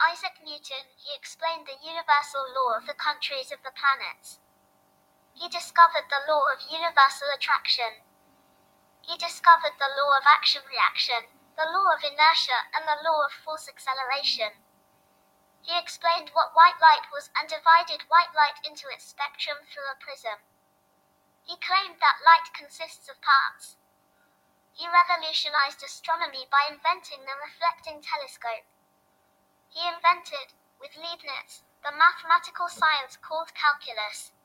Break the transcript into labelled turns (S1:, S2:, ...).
S1: Isaac Newton, he explained the universal law of the countries of the planets. He discovered the law of universal attraction. He discovered the law of action-reaction, the law of inertia, and the law of force acceleration. He explained what white light was and divided white light into its spectrum through a prism. He claimed that light consists of parts. He revolutionized astronomy by inventing the reflecting telescope. He invented, with Leibniz, the mathematical science called calculus.